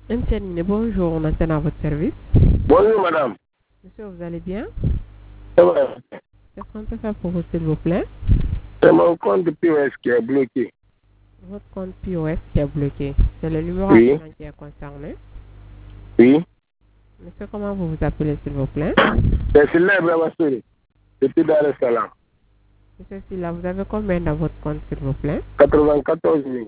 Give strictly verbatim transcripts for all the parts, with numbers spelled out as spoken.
Mtianine, bonjour, on est à votre service. Bonjour madame. Monsieur, vous allez bien? Ça va? Qu'est-ce qu'on peut faire pour vous, s'il vous plaît? C'est mon compte de P O S qui est bloqué. Votre compte P O S qui est bloqué. C'est le numéro Oui. account qui est concerné. Oui. Monsieur, comment vous vous appelez, s'il vous plaît? C'est Silla Ibrahima Souri. Depuis Dar es Salaam. Monsieur Silla, vous avez combien dans votre compte, s'il vous plaît? quatre-vingt-quatorze mille.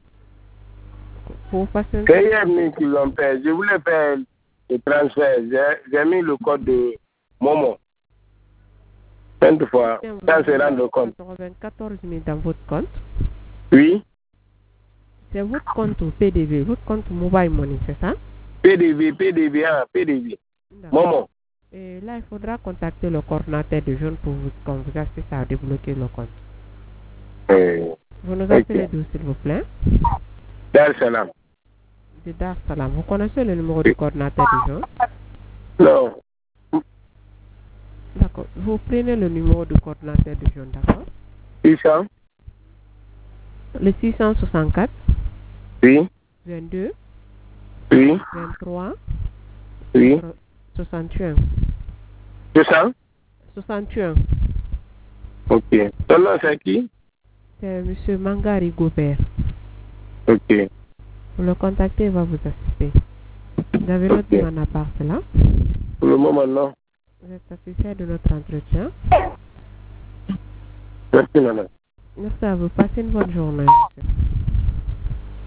Pour passer C'est hier nuit qu'ils l'ont fait. Je voulais faire le transfert. J'ai- J'ai mis le code de Momo. vingt fois. vous Sans se avez rendre compte. quatre-vingt-quatorze mille dans votre compte. Oui. C'est votre compte au P D V, votre compte Mobile Money, c'est ça? P D V, P D V, ah, P D V. D'accord. Momo. Et là, il faudra contacter le coordinateur de jeunes pour vous, qu'on vous assiste à débloquer le compte. Euh, Vous nous Ok. appelez d'où, s'il vous plaît? Dar es Salaam. De Dar Salam. Vous connaissez le numéro du coordinateur du jeunes? Non. D'accord. Vous prenez le numéro du coordinateur du jeune, d'accord? six cents. Le six cent soixante-quatre, Oui. vingt-deux, Oui. vingt-trois, Oui. soixante et un. deux cents. soixante et un. Ok. Ton nom c'est qui? C'est M. Mangari Gobert. Ok. Vous le contactez, il va vous assister. Vous avez notre Ok. nom en appart là. Pour le moment, non. Vous êtes satisfait de notre entretien. Merci madame. Merci à vous. Passez une bonne journée, monsieur.